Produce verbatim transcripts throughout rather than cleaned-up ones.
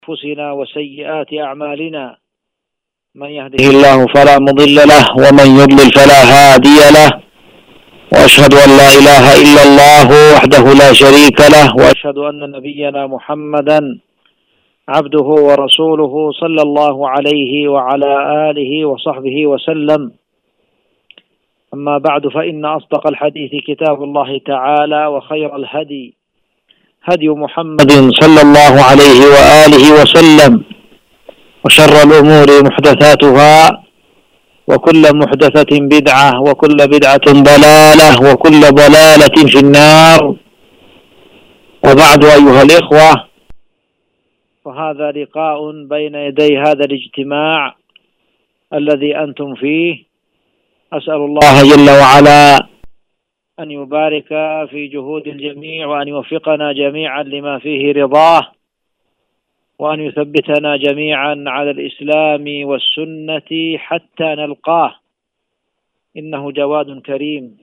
أنفسنا وسيئات أعمالنا، من يهده الله فلا مضل له ومن يضلل فلا هادي له، وأشهد أن لا إله إلا الله وحده لا شريك له، وأشهد أن نبينا محمدا عبده ورسوله صلى الله عليه وعلى آله وصحبه وسلم. أما بعد، فإن أصدق الحديث كتاب الله تعالى، وخير الهدي هدي محمد صلى الله عليه وآله وسلم، وشر الأمور محدثاتها، وكل محدثة بدعة، وكل بدعة ضلالة، وكل ضلالة في النار. وبعد أيها الإخوة، وهذا لقاء بين يدي هذا الاجتماع الذي أنتم فيه. أسأل الله جل وعلا أن يبارك في جهود الجميع، وأن يوفقنا جميعا لما فيه رضاه، وأن يثبتنا جميعا على الإسلام والسنة حتى نلقاه، إنه جواد كريم.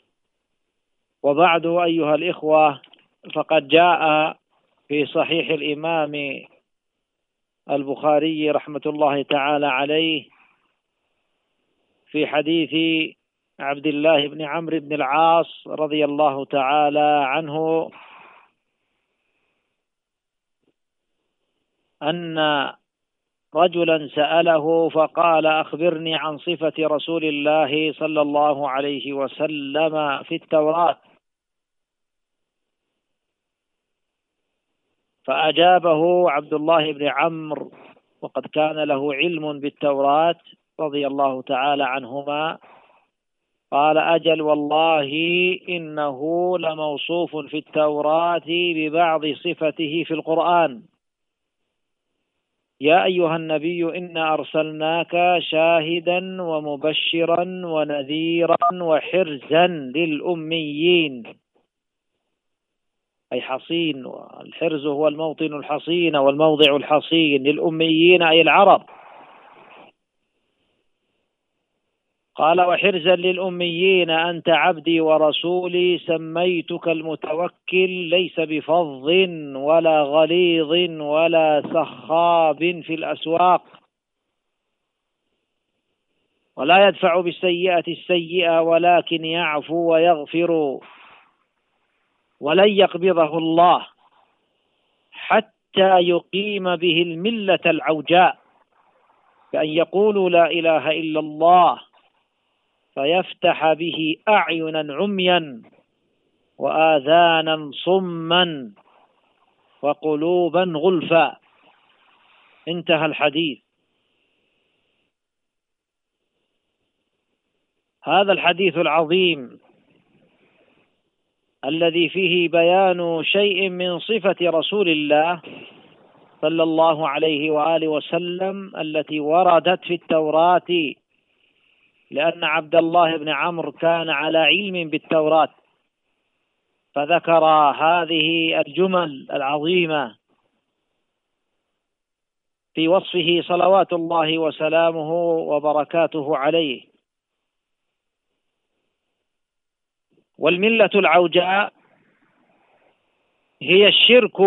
وبعد أيها الإخوة، فقد جاء في صحيح الإمام البخاري رحمة الله تعالى عليه في حديث عبد الله بن عمرو بن العاص رضي الله تعالى عنه أن رجلا سأله فقال: أخبرني عن صفة رسول الله صلى الله عليه وسلم في التوراة. فأجابه عبد الله بن عمرو، وقد كان له علم بالتوراة رضي الله تعالى عنهما، قال: أجل والله إنه لموصوف في التوراة ببعض صفته في القرآن. يا أيها النبي إنا أرسلناك شاهدا ومبشرا ونذيرا وحرزا للأميين، أي حصين. والحرز هو الموطن الحصين والموضع الحصين، للأميين أي العرب. قال: وحرزا للأميين أنت عبدي ورسولي، سميتك المتوكل، ليس بفظ ولا غليظ ولا سخاب في الأسواق، ولا يدفع بالسيئة السيئة ولكن يعفو ويغفر، ولن يقبضه الله حتى يقيم به الملة العوجاء، كأن يقولوا لا إله إلا الله فيفتح به أعينا عميا وآذانا صما وقلوبا غلفا. انتهى الحديث. هذا الحديث العظيم الذي فيه بيان شيء من صفة رسول الله صلى الله عليه وآله وسلم التي وردت في التوراة، لأن عبد الله بن عمرو كان على علم بالتوراة، فذكر هذه الجمل العظيمة في وصفه صلوات الله وسلامه وبركاته عليه. والملة العوجاء هي الشرك،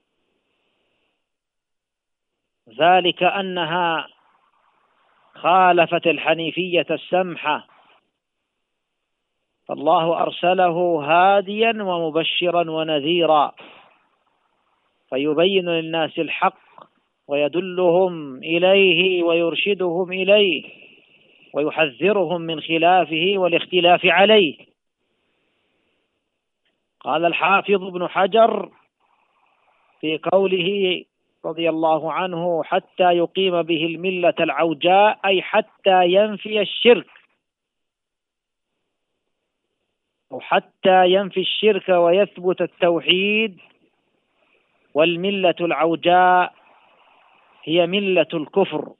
ذلك أنها خالفت الحنيفية السمحة، فالله أرسله هاديا ومبشرا ونذيرا، فيبين للناس الحق ويدلهم إليه ويرشدهم إليه ويحذرهم من خلافه والاختلاف عليه. قال الحافظ ابن حجر في قوله رضي الله عنه: حتى يقيم به الملة العوجاء، أي حتى ينفي الشرك، أو حتى ينفي الشرك ويثبت التوحيد. والملة العوجاء هي ملة الكفر.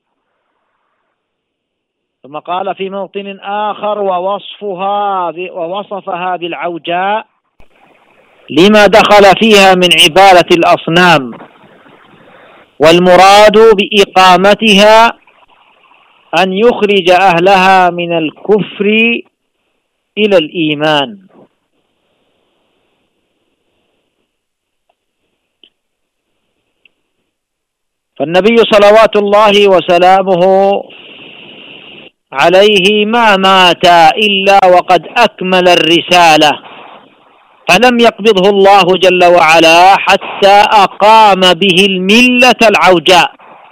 ثم قال في موطن آخر: ووصفها ووصفها بالعوجاء لما دخل فيها من عبادة الأصنام، والمراد بإقامتها أن يخرج أهلها من الكفر إلى الإيمان. فالنبي صلوات الله وسلامه عليه ما مات إلا وقد أكمل الرسالة، فلم يقبضه الله جل وعلا حتى أقام به الملة العوجاء،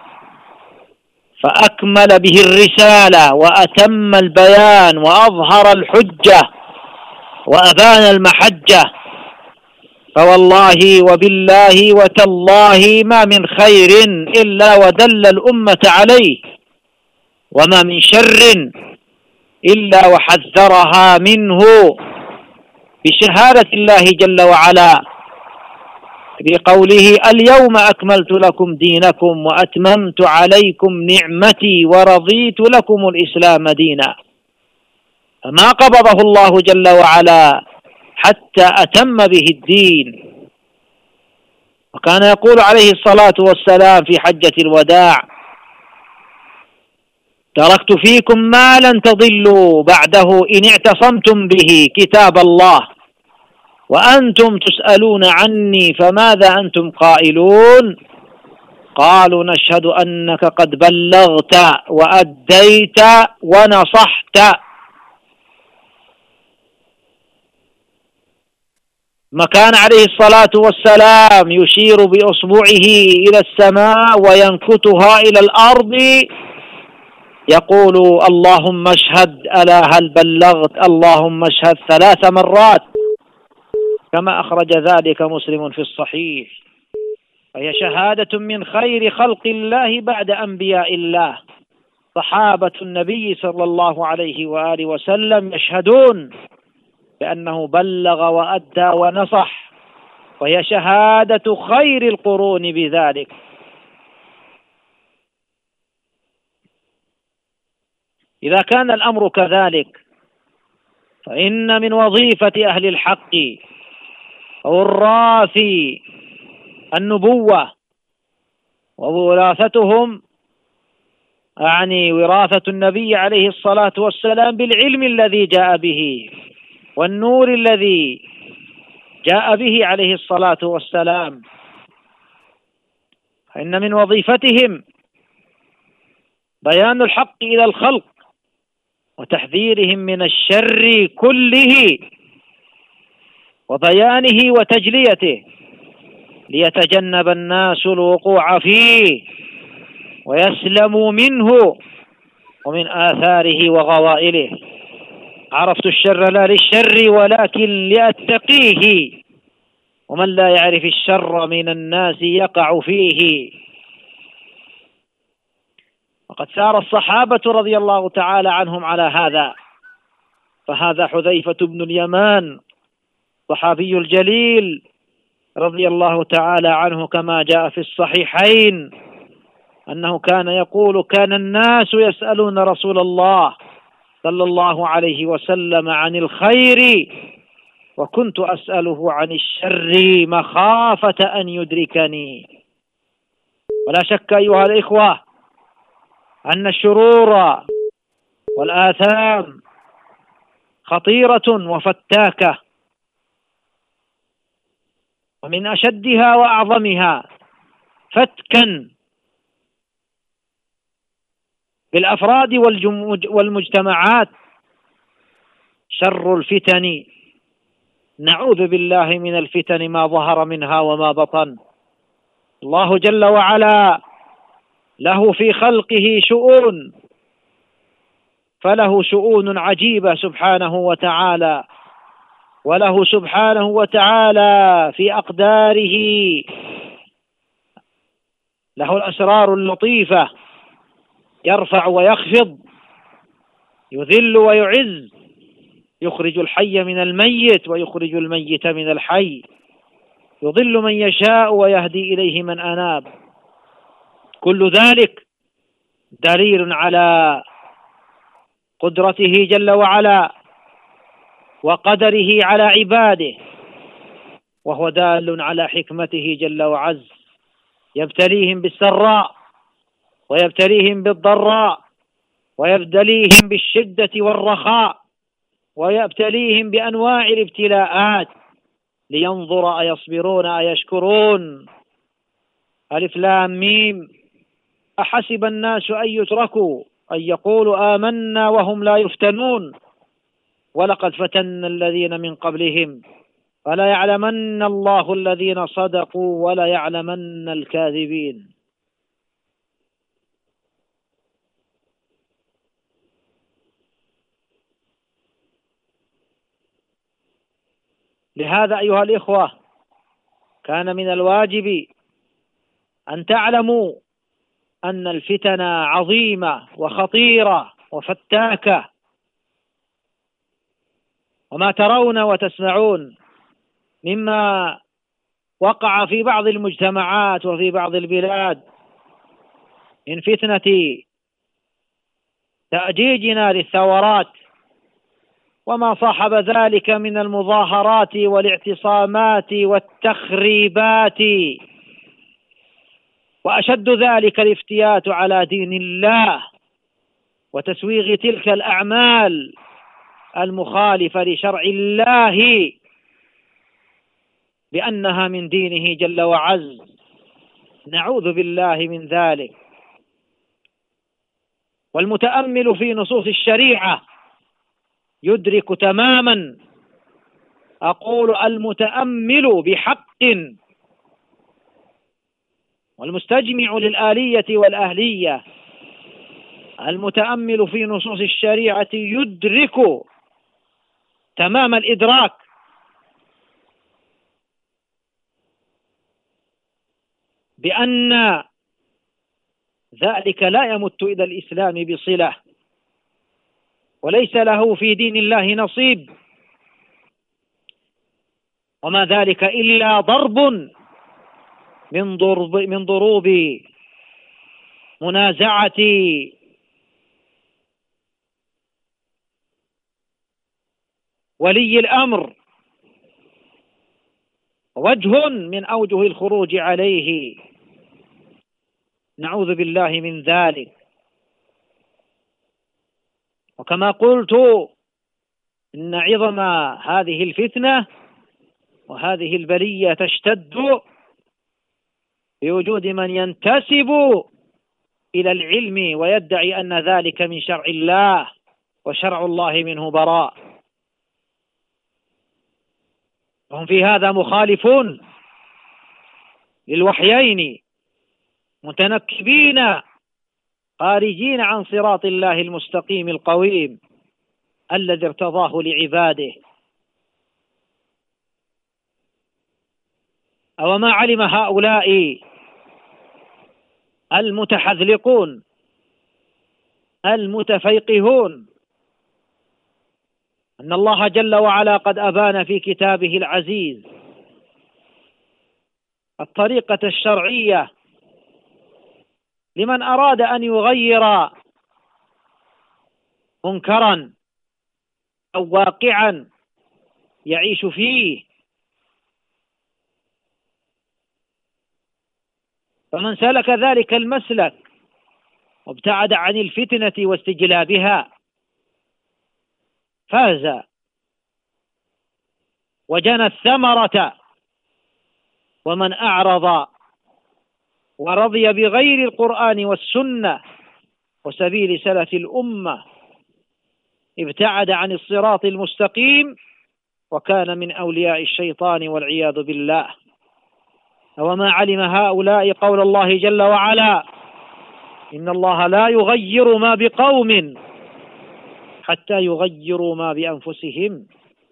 فأكمل به الرسالة وأتم البيان وأظهر الحجة وأبان المحجة. فوالله وبالله وتالله ما من خير إلا ودل الأمة عليه، وما من شر إلا وحذرها منه بشهادة الله جل وعلا بقوله: اليوم أكملت لكم دينكم وأتممت عليكم نعمتي ورضيت لكم الإسلام دينا. فما قبضه الله جل وعلا حتى أتم به الدين. وكان يقول عليه الصلاة والسلام في حجة الوداع: تركت فيكم ما لن تضلوا بعده إن اعتصمتم به كتاب الله، وأنتم تسألون عني فماذا أنتم قائلون؟ قالوا: نشهد أنك قد بلغت وأديت ونصحت. ما كان عليه الصلاة والسلام يشير بأصبعه إلى السماء وينكتها إلى الأرض يقول: اللهم اشهد ألا هل بلغت، اللهم اشهد، ثلاث مرات، كما أخرج ذلك مسلم في الصحيح. فهي شهادة من خير خلق الله بعد أنبياء الله. صحابة النبي صلى الله عليه وآله وسلم يشهدون بأنه بلغ وأدى ونصح، وهي شهادة خير القرون بذلك. إذا كان الأمر كذلك فإن من وظيفة أهل الحق ووراث النبوة ووراثتهم يعني وراثة النبي عليه الصلاة والسلام بالعلم الذي جاء به والنور الذي جاء به عليه الصلاة والسلام، فإن من وظيفتهم بيان الحق إلى الخلق وتحذيرهم من الشر كله وبيانه وتجليته ليتجنب الناس الوقوع فيه ويسلموا منه ومن آثاره وغوائله. عرفت الشر لا للشر ولكن لأتقيه، ومن لا يعرف الشر من الناس يقع فيه. وقد سار الصحابة رضي الله تعالى عنهم على هذا، فهذا حذيفة بن اليمان صحابي الجليل رضي الله تعالى عنه كما جاء في الصحيحين أنه كان يقول: كان الناس يسألون رسول الله صلى الله عليه وسلم عن الخير وكنت أسأله عن الشر مخافة أن يدركني. ولا شك أيها الإخوة أن الشرور والآثام خطيرة وفتاكة، ومن أشدها وأعظمها فتكا بالأفراد والمجتمعات شر الفتن. نعوذ بالله من الفتن ما ظهر منها وما بطن. الله جل وعلا له في خلقه شؤون، فله شؤون عجيبة سبحانه وتعالى، وله سبحانه وتعالى في أقداره له الأسرار اللطيفة، يرفع ويخفض، يذل ويعز، يخرج الحي من الميت ويخرج الميت من الحي، يضل من يشاء ويهدي إليه من أناب. كل ذلك دليل على قدرته جل وعلا وقدره على عباده، وهو دال على حكمته جل وعز، يبتليهم بالسراء ويبتليهم بالضراء ويبتليهم بالشدة والرخاء ويبتليهم بأنواع الابتلاءات لينظر أيصبرون أيشكرون. ألف لام ميم، أحسب الناس أن يتركوا أن يقولوا آمنا وهم لا يفتنون ولقد فتنا الذين من قبلهم فلا يعلمن الله الذين صدقوا ولا يعلمن الكاذبين. لهذا أيها الإخوة كان من الواجب أن تعلموا أن الفتن عظيمة وخطيرة وفتاكة، وما ترون وتسمعون مما وقع في بعض المجتمعات وفي بعض البلاد من فتنة تأجيجنا للثورات وما صاحب ذلك من المظاهرات والاعتصامات والتخريبات، وأشد ذلك الافتيات على دين الله وتسويغ تلك الأعمال المخالفة لشرع الله بأنها من دينه جل وعز. نعوذ بالله من ذلك. والمتأمل في نصوص الشريعة يدرك تماما، أقول المتأمل بحق والمستجمع للآلية والأهلية، المتأمل في نصوص الشريعة يدرك تمام الإدراك بأن ذلك لا يمت إلى الإسلام بصلة، وليس له في دين الله نصيب، وما ذلك إلا ضرب من ضرب من ضروب منازعة ولي الأمر، وجه من أوجه الخروج عليه. نعوذ بالله من ذلك. وكما قلت إن عظم هذه الفتنة وهذه البلية تشتد بوجود من ينتسب إلى العلم ويدعي أن ذلك من شرع الله وشرع الله منه براء، وهم في هذا مخالفون للوحيين متنكبين خارجين عن صراط الله المستقيم القويم الذي ارتضاه لعباده. أوما علم هؤلاء المتحذلقون المتفيقهون أن الله جل وعلا قد أبان في كتابه العزيز الطريقة الشرعية لمن أراد أن يغير منكرا أو واقعا يعيش فيه، فمن سلك ذلك المسلك وابتعد عن الفتنة واستجلابها فاز وجنى الثمرة، ومن أعرض ورضي بغير القرآن والسنة وسبيل سلف الأمة ابتعد عن الصراط المستقيم وكان من أولياء الشيطان والعياذ بالله. وما علم هؤلاء قول الله جل وعلا إن الله لا يغير ما بقوم حتى يغيروا ما بأنفسهم.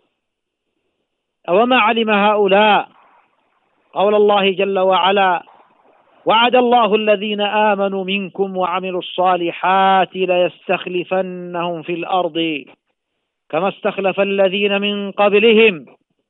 وما علم هؤلاء قول الله جل وعلا وعد الله الذين آمنوا منكم وعملوا الصالحات ليستخلفنهم في الأرض كما استخلف الذين من قبلهم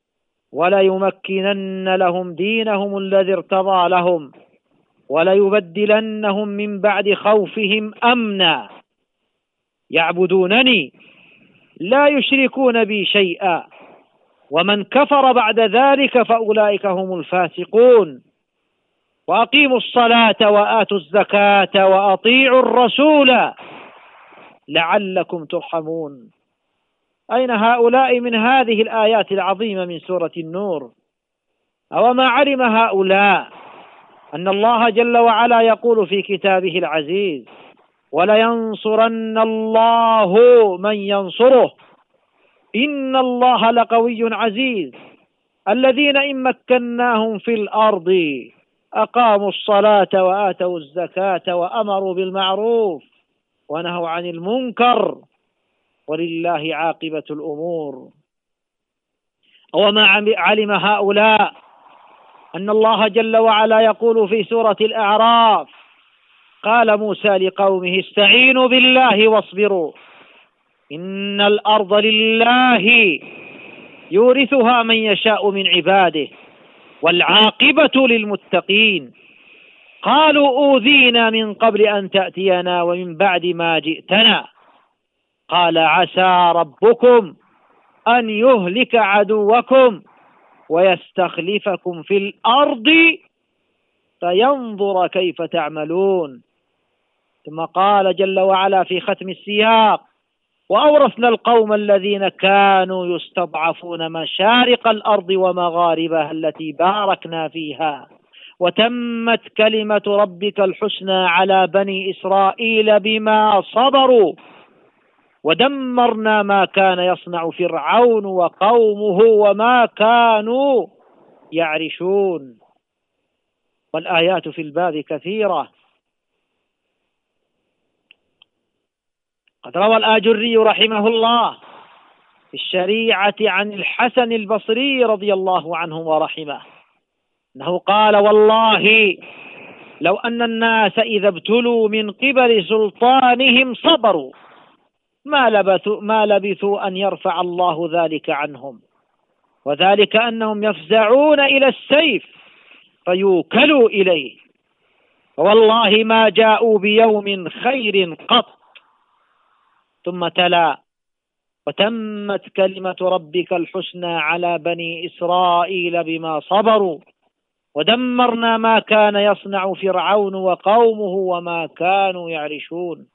وليمكنن لهم دينهم الذي ارتضى لهم وليبدلنهم من بعد خوفهم أمنا يعبدونني لا يشركون بي شيئا ومن كفر بعد ذلك فأولئك هم الفاسقون. وأقيموا الصلاة وآتوا الزكاة وأطيعوا الرسول لعلكم ترحمون. أين هؤلاء من هذه الآيات العظيمة من سورة النور؟ أوما علم هؤلاء أن الله جل وعلا يقول في كتابه العزيز: ولينصرن الله من ينصره إن الله لقوي عزيز الذين إن مكناهم في الأرض أقاموا الصلاة وآتوا الزكاة وأمروا بالمعروف ونهوا عن المنكر ولله عاقبة الأمور. وما علم هؤلاء أن الله جل وعلا يقول في سورة الأعراف: قال موسى لقومه استعينوا بالله واصبروا إن الأرض لله يورثها من يشاء من عباده والعاقبة للمتقين. قالوا أوذينا من قبل أن تأتينا ومن بعد ما جئتنا قال عسى ربكم أن يهلك عدوكم ويستخلفكم في الأرض فينظر كيف تعملون. ثم قال جل وعلا في ختم السياق: وأورثنا القوم الذين كانوا يستضعفون مشارق الأرض ومغاربها التي باركنا فيها وتمت كلمة ربك الحسنى على بني إسرائيل بما صبروا ودمرنا ما كان يصنع فرعون وقومه وما كانوا يعرشون. والآيات في الباب كثيرة. قد روى الآجري رحمه الله في الشريعة عن الحسن البصري رضي الله عنه ورحمه أنه قال: والله لو أن الناس إذا ابتلوا من قبل سلطانهم صبروا ما لبثوا, ما لبثوا أن يرفع الله ذلك عنهم، وذلك أنهم يفزعون إلى السيف فيوكلوا إليه، والله ما جاءوا بيوم خير قط. ثم تلا: وتمت كلمة ربك الحسنى على بني إسرائيل بما صبروا ودمرنا ما كان يصنع فرعون وقومه وما كانوا يعرشون.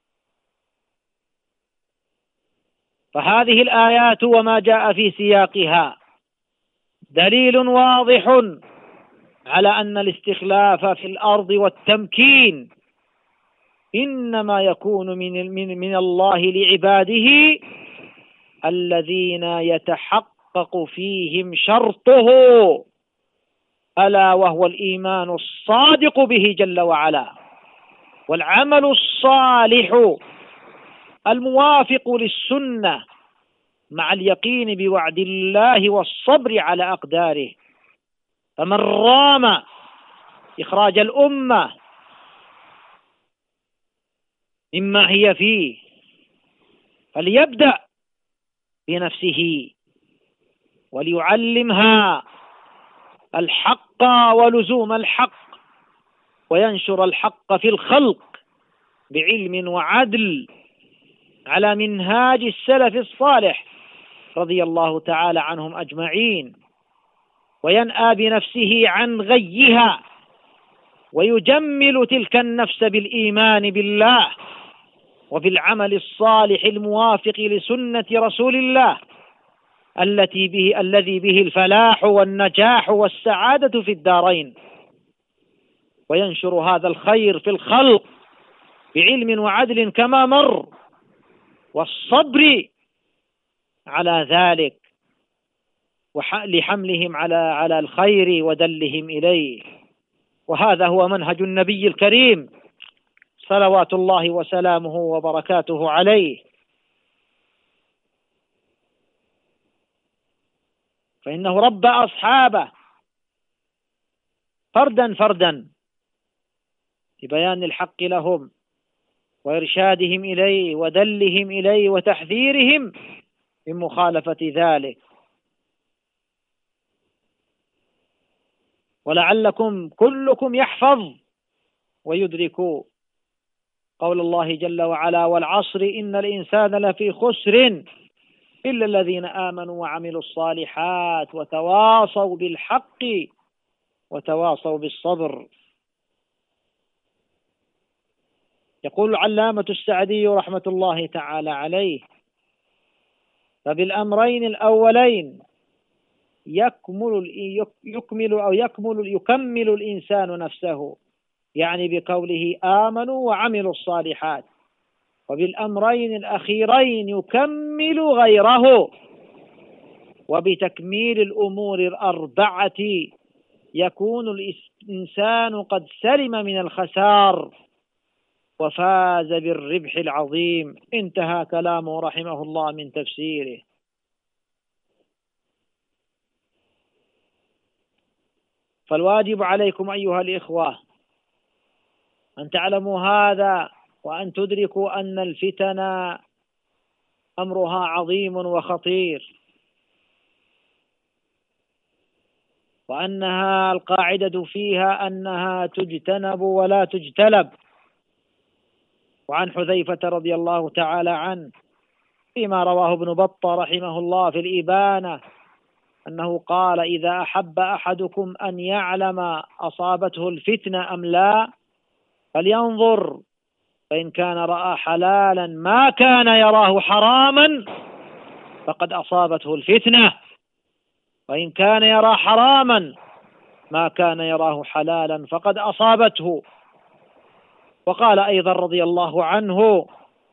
فهذه الآيات وما جاء في سياقها دليل واضح على أن الاستخلاف في الأرض والتمكين إنما يكون من من من الله لعباده الذين يتحقق فيهم شرطه، ألا وهو الإيمان الصادق به جل وعلا والعمل الصالح الموافق للسنة مع اليقين بوعد الله والصبر على أقداره. فمن رام إخراج الأمة مما هي فيه فليبدأ بنفسه وليعلمها الحق ولزوم الحق وينشر الحق في الخلق بعلم وعدل على منهاج السلف الصالح رضي الله تعالى عنهم أجمعين، وينأى بنفسه عن غيها ويجمل تلك النفس بالإيمان بالله وبالعمل الصالح الموافق لسنة رسول الله التي به الذي به الفلاح والنجاح والسعادة في الدارين، وينشر هذا الخير في الخلق بعلم وعدل كما مر والصبر على ذلك لحملهم على على الخير ودلهم إليه. وهذا هو منهج النبي الكريم صلوات الله وسلامه وبركاته عليه. فإنه ربى أصحابه فردا فردا لبيان الحق لهم وإرشادهم إليه ودلهم إليه وتحذيرهم من مخالفة ذلك. ولعلكم كلكم يحفظ ويدرك قول الله جل وعلا: والعصر إن الإنسان لفي خسر إلا الذين آمنوا وعملوا الصالحات وتواصوا بالحق وتواصوا بالصبر. يقول العلامة السعدي رحمة الله تعالى عليه: فبالأمرين الأولين يكمل يكمل أو يكمل يكمل الإنسان نفسه، يعني بقوله آمنوا وعملوا الصالحات، وبالأمرين الأخيرين يكمل غيره، وبتكميل الأمور الأربعة يكون الإنسان قد سلم من الخسار وفاز بالربح العظيم. انتهى كلامه رحمه الله من تفسيره. فالواجب عليكم أيها الإخوة أن تعلموا هذا، وأن تدركوا أن الفتن أمرها عظيم وخطير، وأنها القاعدة فيها أنها تجتنب ولا تجتلب. وعن حذيفة رضي الله تعالى عنه فيما رواه ابن بطة رحمه الله في الإبانة أنه قال: إذا أحب أحدكم أن يعلم أصابته الفتنة أم لا فلينظر، فإن كان رأى حلالا ما كان يراه حراما فقد أصابته الفتنة، وإن كان يرى حراما ما كان يراه حلالا فقد أصابته. وقال أيضا رضي الله عنه: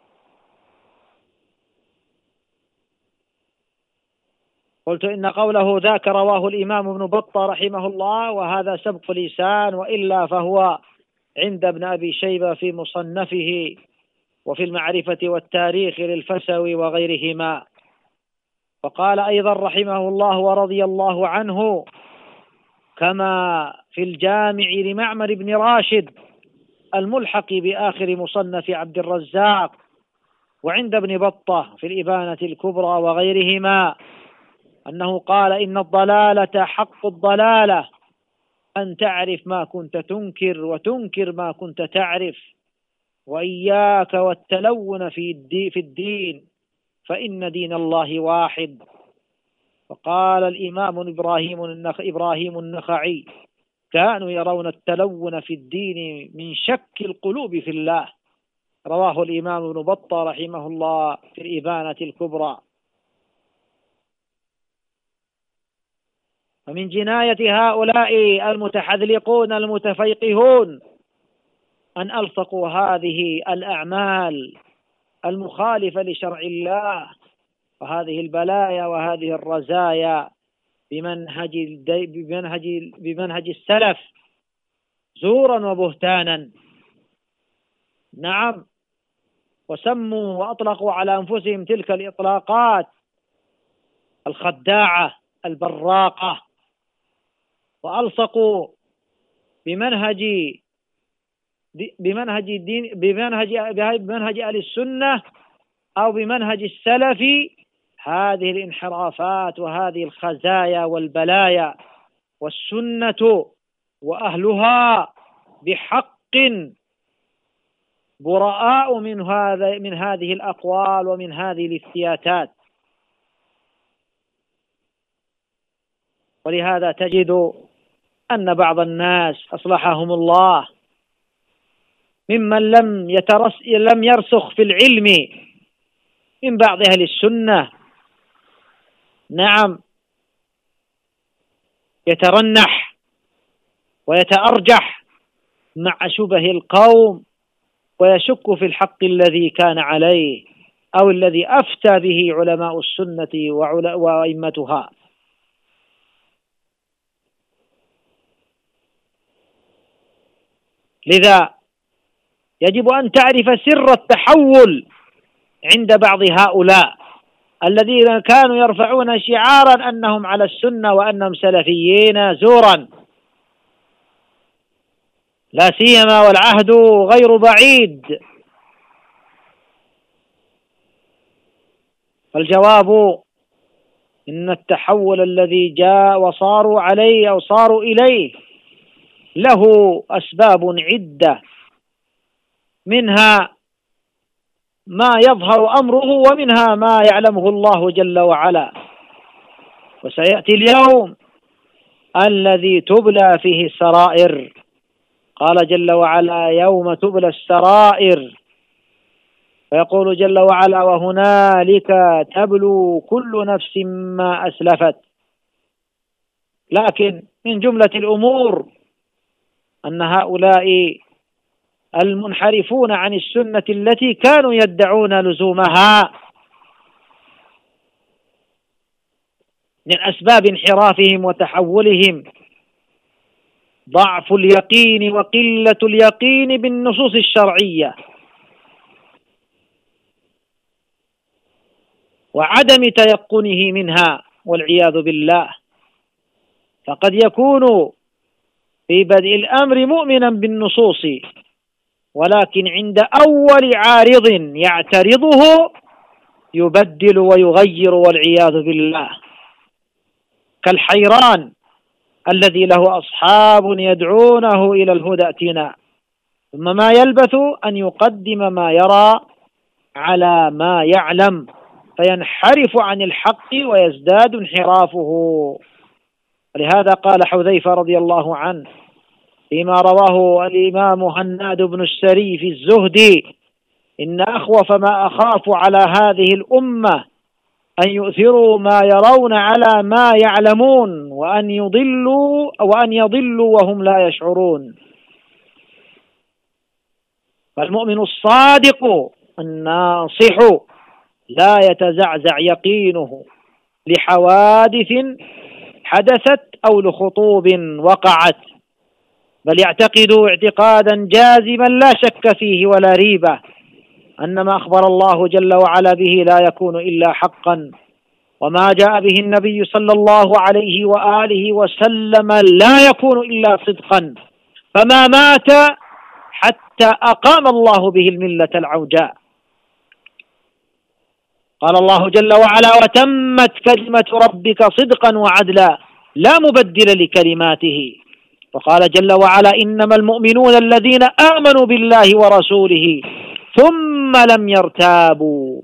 قلت إن قوله ذاك رواه الإمام ابن بطة رحمه الله، وهذا سبق لسان، وإلا فهو عند ابن أبي شيبة في مصنفه وفي المعرفة والتاريخ للفسوي وغيرهما. وقال أيضا رحمه الله ورضي الله عنه كما في الجامع لمعمر بن راشد الملحق بآخر مصنف عبد الرزاق، وعند ابن بطة في الإبانة الكبرى وغيرهما، أنه قال: إن الضلالة حق الضلالة أن تعرف ما كنت تنكر وتنكر ما كنت تعرف، وإياك والتلون في الدين فإن دين الله واحد. وقال الإمام إبراهيم النخ إبراهيم النخعي: كانوا يرون التلون في الدين من شك القلوب في الله. رواه الإمام ابن بطة رحمه الله في الإبانة الكبرى. ومن جناية هؤلاء المتحذلقون المتفيقهون أن ألصقوا هذه الأعمال المخالفة لشرع الله وهذه البلايا وهذه الرزايا بمنهج بمنهج بمنهج السلف زورا وبهتانا. نعم، وسموا وأطلقوا على أنفسهم تلك الإطلاقات الخداعة البراقة، وألصقوا بمنهج بمنهج الدين بمنهج بمنهج أهل السنة أو بمنهج السلف هذه الانحرافات وهذه الخزايا والبلايا، والسنة وأهلها بحق براء من هذا من هذه الأقوال ومن هذه الافتياتات. ولهذا تجد أن بعض الناس أصلحهم الله ممن لم يترس لم يرسخ في العلم من بعض أهل السنة، نعم، يترنح ويتأرجح مع شبه القوم ويشك في الحق الذي كان عليه أو الذي أفتى به علماء السنة وأئمتها. لذا يجب أن تعرف سر التحول عند بعض هؤلاء الذين كانوا يرفعون شعارا أنهم على السنة وأنهم سلفيين زورا، لا سيما والعهد غير بعيد. فالجواب إن التحول الذي جاء وصاروا عليه أو صاروا إليه له أسباب عدة، منها ما يظهر أمره ومنها ما يعلمه الله جل وعلا. وسيأتي اليوم الذي تبلى فيه السرائر، قال جل وعلا: يوم تبلى السرائر، ويقول جل وعلا: وهنالك تبلو كل نفس ما أسلفت. لكن من جملة الأمور أن هؤلاء المنحرفون عن السنة التي كانوا يدعون لزومها من أسباب انحرافهم وتحولهم ضعف اليقين وقلة اليقين بالنصوص الشرعية، وعدم تيقنه منها والعياذ بالله. فقد يكون في بدء الأمر مؤمنا بالنصوص، ولكن عند أول عارض يعترضه يبدل ويغير والعياذ بالله، كالحيران الذي له أصحاب يدعونه إلى الهدى ائتنا، ثم ما يلبث أن يقدم ما يرى على ما يعلم فينحرف عن الحق ويزداد انحرافه. ولهذا قال حذيفة رضي الله عنه فيما رواه الإمام هناد بن السري في الزهد: إن أخوف ما أخاف على هذه الأمة أن يؤثروا ما يرون على ما يعلمون، وأن يضلوا وأن يضلوا وهم لا يشعرون. فالمؤمن الصادق الناصح لا يتزعزع يقينه لحوادث حدثت أو لخطوب وقعت، بل يعتقد اعتقادا جازما لا شك فيه ولا ريبة أن ما أخبر الله جل وعلا به لا يكون إلا حقا، وما جاء به النبي صلى الله عليه وآله وسلم لا يكون إلا صدقا، فما مات حتى أقام الله به الملة العوجاء. قال الله جل وعلا: وتمت كلمة ربك صدقا وعدلا لا مبدل لكلماته. وقال جل وعلا: إنما المؤمنون الذين آمنوا بالله ورسوله ثم لم يرتابوا.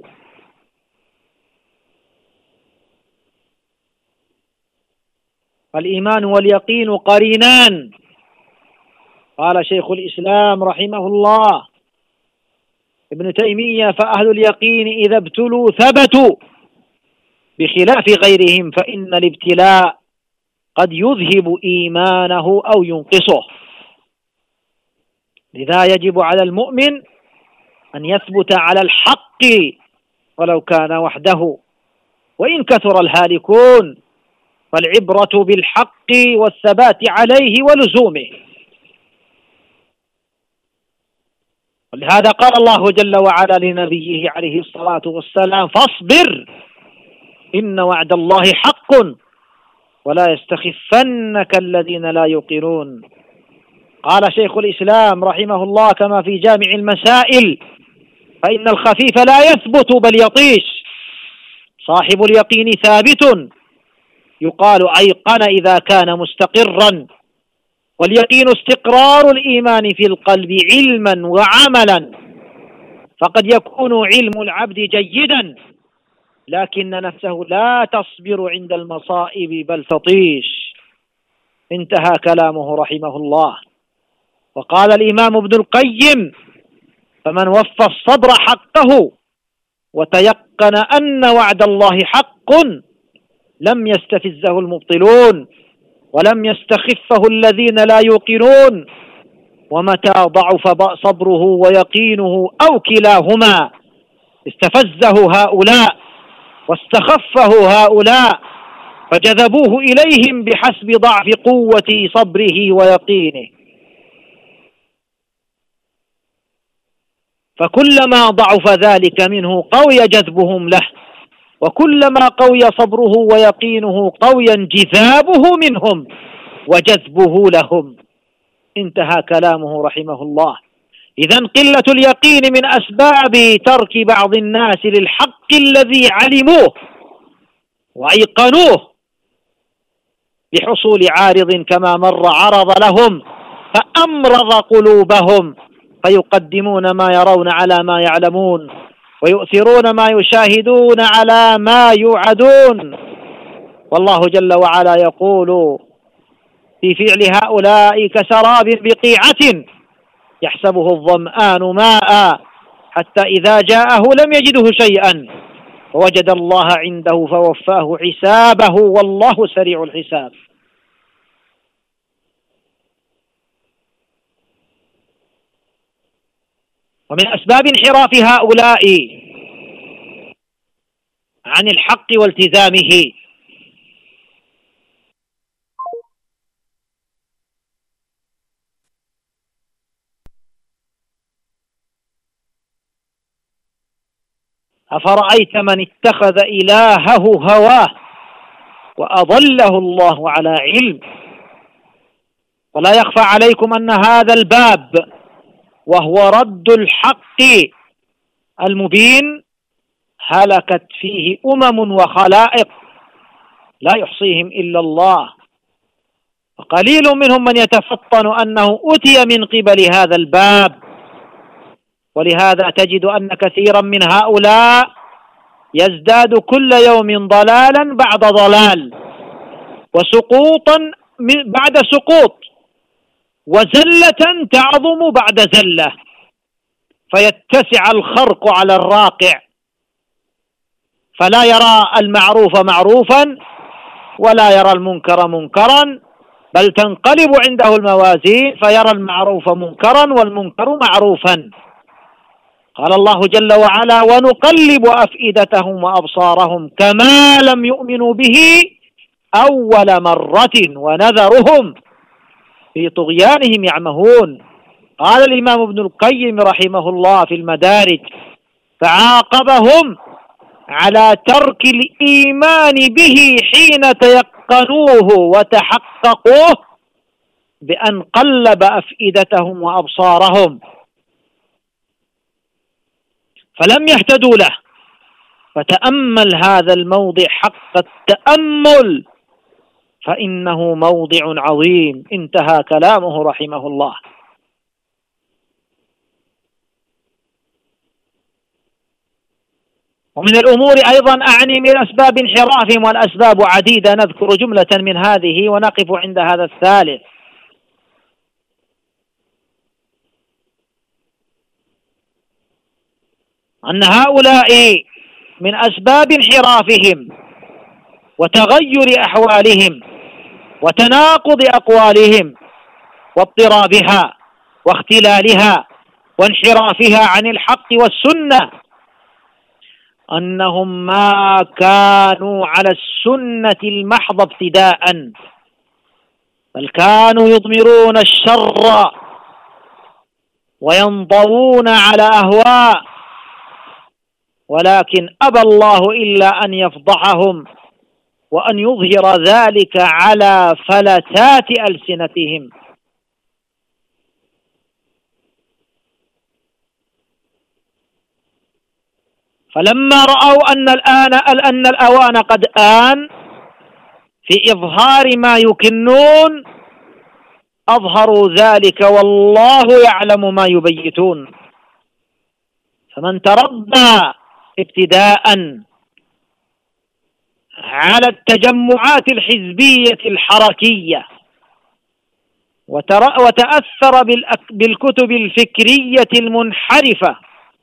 الإيمان واليقين قرينان. قال شيخ الإسلام رحمه الله ابن تيمية: فأهل اليقين إذا ابتلوا ثبتوا، بخلاف غيرهم فإن الابتلاء قد يذهب إيمانه أو ينقصه. لذا يجب على المؤمن أن يثبت على الحق ولو كان وحده، وإن كثر الهالكون، فالعبرة بالحق والثبات عليه ولزومه. ولهذا قال الله جل وعلا لنبيه عليه الصلاة والسلام: فاصبر إن وعد الله حق ولا يستخفنك الذين لا يوقنون. قال شيخ الإسلام رحمه الله كما في جامع المسائل: فإن الخفيف لا يثبت بل يطيش، صاحب اليقين ثابت يقال أيقن إذا كان مستقرا. واليقين استقرار الإيمان في القلب علما وعملا، فقد يكون علم العبد جيدا لكن نفسه لا تصبر عند المصائب بل تطيش. انتهى كلامه رحمه الله. وقال الإمام ابن القيم: فمن وفى الصبر حقه وتيقن أن وعد الله حق لم يستفزه المبطلون ولم يستخفه الذين لا يوقنون. ومتى ضعف صبره ويقينه أو كلاهما استفزه هؤلاء واستخفه هؤلاء فجذبوه إليهم بحسب ضعف قوة صبره ويقينه. فكلما ضعف ذلك منه قوي جذبهم له، وكلما قوي صبره ويقينه قوي انجذابه منهم وجذبه لهم. انتهى كلامه رحمه الله. إذن قلة اليقين من أسباب ترك بعض الناس للحق الذي علموه وأيقنوه بحصول عارض كما مر عرض لهم فأمرض قلوبهم، فيقدمون ما يرون على ما يعلمون ويؤثرون ما يشاهدون على ما يوعدون. والله جل وعلا يقول في فعل هؤلاء: كسراب بقيعة يحسبه الظمآن ماء حتى إذا جاءه لم يجده شيئا ووجد الله عنده فوفاه حسابه والله سريع الحساب. ومن أسباب انحراف هؤلاء عن الحق والتزامه أفرأيت من اتخذ إلهه هواه وأضله الله على علم. ولا يخفى عليكم أن هذا الباب وهو رد الحق المبين هلكت فيه أمم وخلائق لا يحصيهم إلا الله، وقليل منهم من يتفطن أنه أتي من قبل هذا الباب. ولهذا تجد أن كثيرا من هؤلاء يزداد كل يوم ضلالا بعد ضلال، وسقوطا بعد سقوط، وزلة تعظم بعد زلة، فيتسع الخرق على الراقع، فلا يرى المعروف معروفا ولا يرى المنكر منكرا، بل تنقلب عنده الموازين فيرى المعروف منكرا والمنكر معروفا. قال الله جل وعلا: ونقلب أفئدتهم وأبصارهم كما لم يؤمنوا به أول مرة ونذرهم في طغيانهم يعمهون. قال الإمام ابن القيم رحمه الله في المدارج: فعاقبهم على ترك الإيمان به حين تيقنوه وتحققوه بأن قلب أفئدتهم وأبصارهم، فلم يهتدوا له. فتأمل هذا الموضع حق التأمل، فإنه موضع عظيم. انتهى كلامه رحمه الله. ومن الأمور أيضا أعني من أسباب انحرافهم، والأسباب عديدة، نذكر جملة من هذه ونقف عند هذا الثالث. أن هؤلاء من أسباب انحرافهم وتغير أحوالهم وتناقض أقوالهم واضطرابها واختلالها وانحرافها عن الحق والسنة أنهم ما كانوا على السنة المحضة ابتداء، بل كانوا يضمرون الشر وينضوون على أهواء، ولكن أبى الله إلا أن يفضحهم وأن يظهر ذلك على فلتات ألسنتهم. فلما رأوا أن الآن أن الأوان قد آن في إظهار ما يكنون أظهروا ذلك، والله يعلم ما يبيتون. فمن تربى ابتداء على التجمعات الحزبية الحركية وتأثر بالكتب الفكرية المنحرفة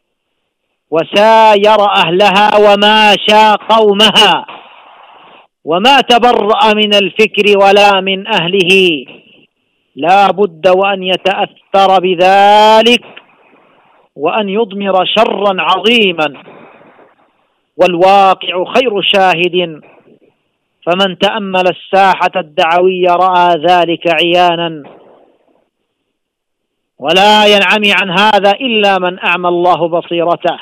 وساير أهلها وماشى قومها وما تبرأ من الفكر ولا من أهله، لا بد وأن يتأثر بذلك وأن يضمر شرا عظيما، والواقع خير شاهد. فمن تأمل الساحة الدعوية رأى ذلك عيانا، ولا ينعمي عن هذا إلا من أعمى الله بصيرته.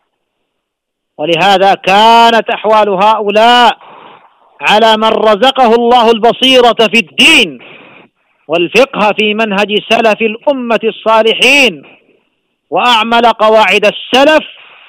ولهذا كانت أحوال هؤلاء على من رزقه الله البصيرة في الدين والفقه في منهج سلف الأمة الصالحين وأعمل قواعد السلف،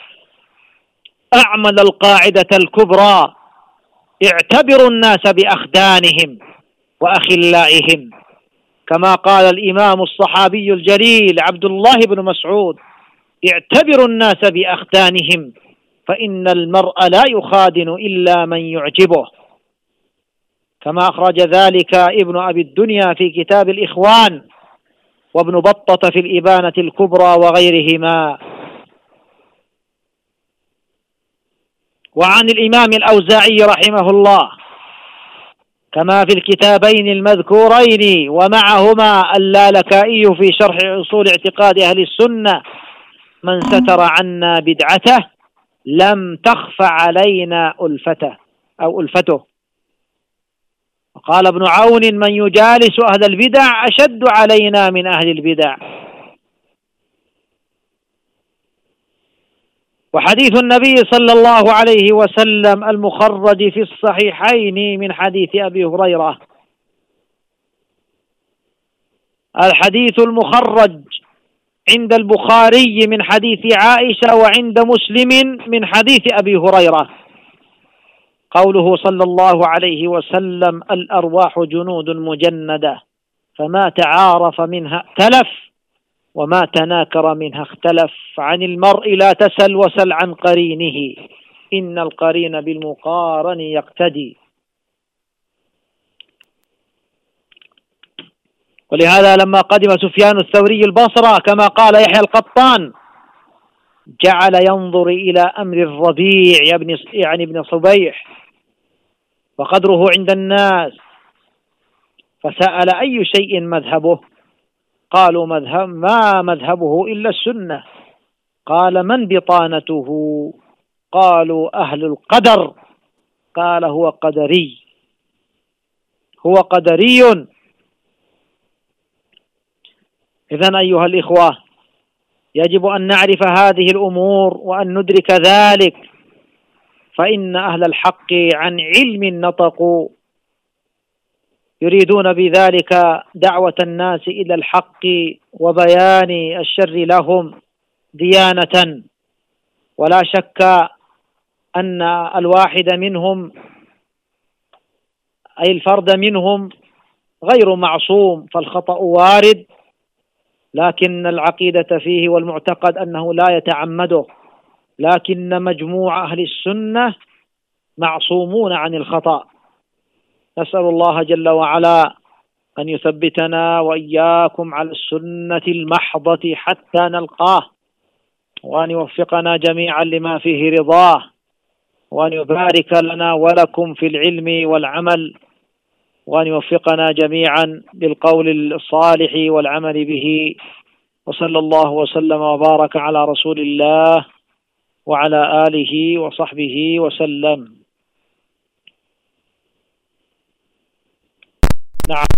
أعمل القاعدة الكبرى: اعتبروا الناس بأخدانهم وأخلائهم، كما قال الإمام الصحابي الجليل عبد الله بن مسعود: اعتبروا الناس بأخدانهم فإن المرء لا يخادن إلا من يعجبه، كما أخرج ذلك ابن أبي الدنيا في كتاب الإخوان، وابن بطة في الإبانة الكبرى وغيرهما. وعن الإمام الأوزاعي رحمه الله كما في الكتابين المذكورين، ومعهما اللالكائي في شرح أصول اعتقاد أهل السنة، من ستر عنا بدعته لم تخف علينا ألفته أو ألفته. وقال ابن عون: من يجالس أهل البدع أشد علينا من أهل البدع. وحديث النبي صلى الله عليه وسلم المخرج في الصحيحين من حديث أبي هريرة، الحديث المخرج عند البخاري من حديث عائشة وعند مسلم من حديث أبي هريرة، قوله صلى الله عليه وسلم: الأرواح جنود مجندة فما تعارف منها ائتلف وما تناكر منها اختلف. عن المرء لا تسل وسل عن قرينه إن القرين بالمقارن يقتدي. ولهذا لما قدم سفيان الثوري البصرة كما قال يحيى القطان جعل ينظر إلى أمر الربيع يعني ابن صبيح وقدره عند الناس، فسأل: أي شيء مذهبه؟ قالوا: مذهب ما مذهبه إلا السنة. قال: من بطانته؟ قالوا: أهل القدر. قال: هو قدري هو قدري. إذن أيها الإخوة، يجب أن نعرف هذه الأمور وأن ندرك ذلك، فإن أهل الحق عن علم نطقوا يريدون بذلك دعوة الناس إلى الحق وبيان الشر لهم ديانة. ولا شك أن الواحد منهم أي الفرد منهم غير معصوم، فالخطأ وارد، لكن العقيدة فيه والمعتقد أنه لا يتعمده، لكن مجموع أهل السنة معصومون عن الخطأ. نسأل الله جل وعلا أن يثبتنا وإياكم على السنة المحضة حتى نلقاه، وأن يوفقنا جميعا لما فيه رضاه، وأن يبارك لنا ولكم في العلم والعمل، وأن يوفقنا جميعا بالقول الصالح والعمل به. وصلى الله وسلم وبارك على رسول الله وعلى آله وصحبه وسلم. نعم.